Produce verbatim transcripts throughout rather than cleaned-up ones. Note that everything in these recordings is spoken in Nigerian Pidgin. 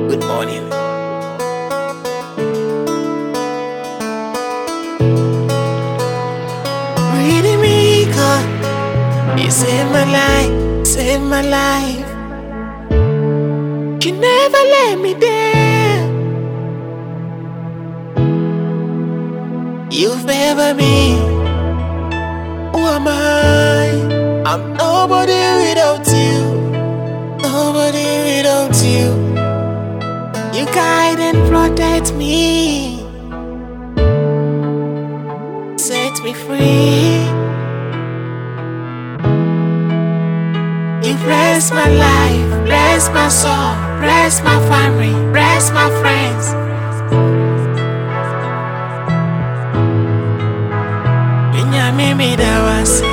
Good morning. Reading me, God, you saved my life, saved my life. You never let me down. You favor me. Who am I? I'm nobody without you. Nobody without you. You guide and protect me. Set me free. You bless my life, bless my soul, bless my family, bless my friends. Mimi dawasi.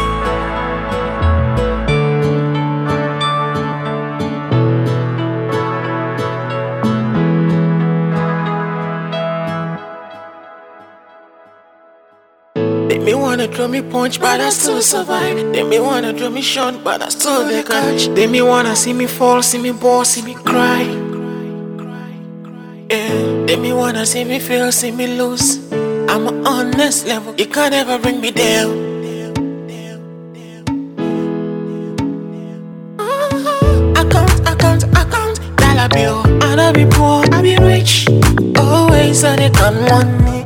They may wanna throw me punch, but I still survive. They may wanna throw me shot, but I still they catch. They may wanna see me fall, see me ball, see me cry. Yeah. They may wanna see me fail, see me lose. I'm an honest level, you can't ever bring me down. I count, I count, I count dollar bill. I don't be poor, I be rich. Always on the gun money.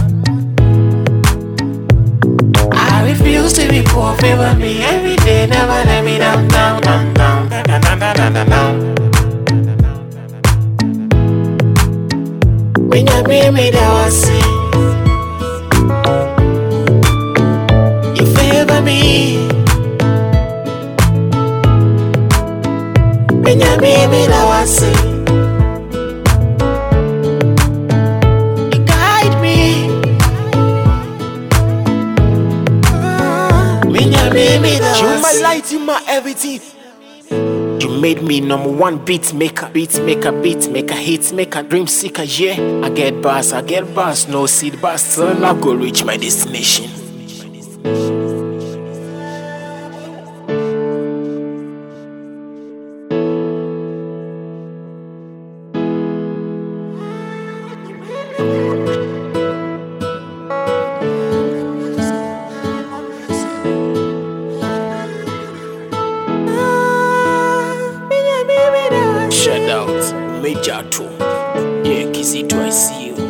I refuse to be poor, favor me every day. Never let me down, down, down, down, down, down, down, down, down. When you bring me down, I see. Me. When you meet me, now I see. You guide me. When you meet me, now I see. You my light, you my everything. You made me number one beat maker, beat maker, beat maker, hit maker, dream seeker. Yeah, I get bars, I get bars, no seed bars, till I go reach my destination. Shout out, Major two. Yeah, Kizito, I see you.